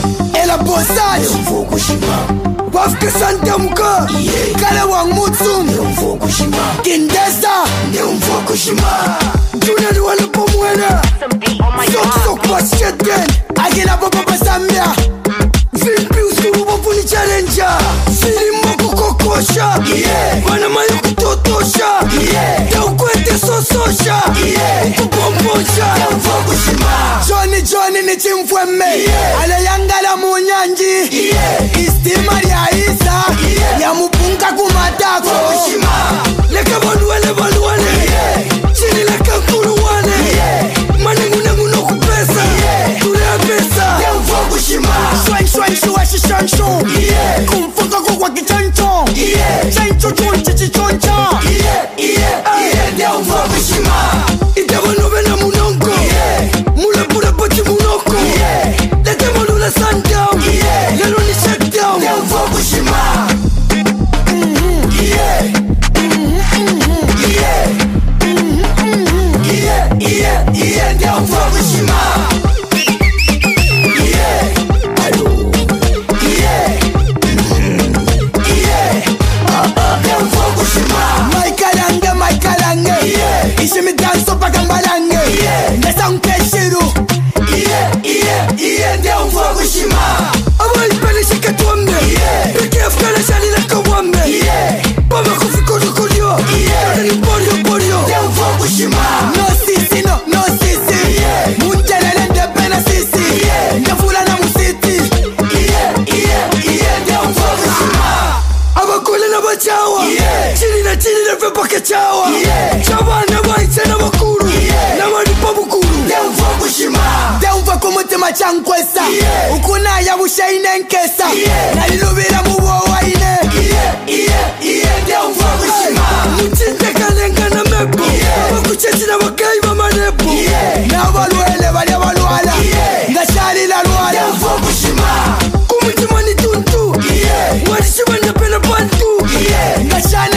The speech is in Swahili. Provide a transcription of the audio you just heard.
ela bosage Fukushima wafika santamka kale wang mutsum Fukushima kindesa Fukushima tunani wala pomwena sok pashetgen agila baba samia vipi uskuru bopuni challenger silimo kukokosha wana mayo kutotosha taukwete sososha kupombosha Johnny ni chimfweme ale yangala munyanji istima ya isa ya mupunga kumatako leka baluwane chini leka kuruwane manengu no kupesa tulea pesa shwan shwa shishansho kumfuka kwa kichancho chancho chonchi choncha itabano bena munonko mula pura pati munoko leke malula sundown lelo ni shutdown Fukushima Ishimi danso pakambalange Nesa unkeshiru Ndia Fukushima Aba ipele shike tuamne Peke afkana shani laka wamne Baba kufikuru kurio Tadani borio Ndia Fukushima No sisi Munjelele ndepena sisi Ndafula na musiti Ndia Fukushima Aba kule na bachawa Chini na vipake chawa Chabana baitse na bakuru Na maripa bukuru Ndeuva kumutima chankwesa Ukuna ya bushaine nkesa Nalilubira mubo waine Mutinte kalenga na mepo Bakucheti na bakai ba manepo Na baluele bali baluala Ngashali la luala Kumutima ni tuntu Mwadishiba na pena pantu Ngashali